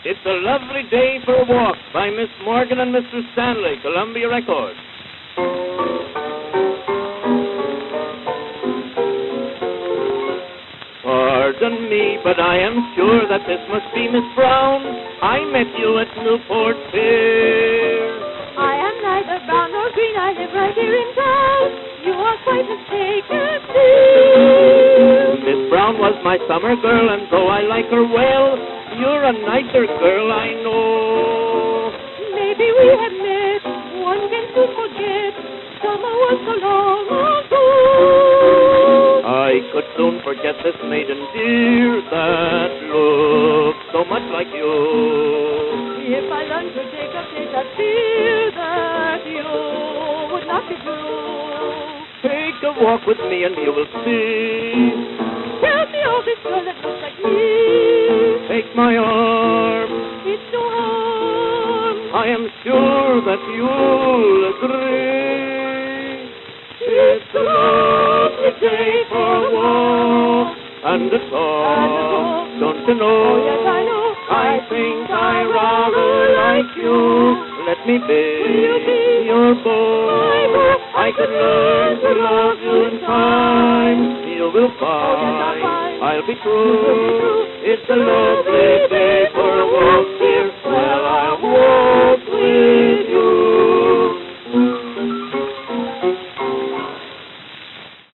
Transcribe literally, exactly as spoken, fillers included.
It's a Lovely Day for a Walk by Miss Morgan and Mister Stanley, Columbia Records. Pardon me, but I am sure that this must be Miss Brown. I met you at Newport Pier. I am neither brown nor green, I live right here in town. You are quite mistaken, dear. Miss Brown was my summer girl, and though I like her well, you're a nicer girl, I know. Maybe we have met, one can soon forget. Summer was so long ago. I could soon forget this maiden dear that looked so much like you. If I learned to take a place, I fear that you would not be true. Take a walk with me and you will see. Tell me all this girl that looks like me. Take my arm. It's no harm. I am sure that you'll agree. It's a lovely day for a walk and a talk. Don't you know? Oh, yes, I know. I think I rather like you. Let me be, Will you be your boy. I could learn to love you in time. You will Oh, yes, I'll find find. I'll be true. It's a lovely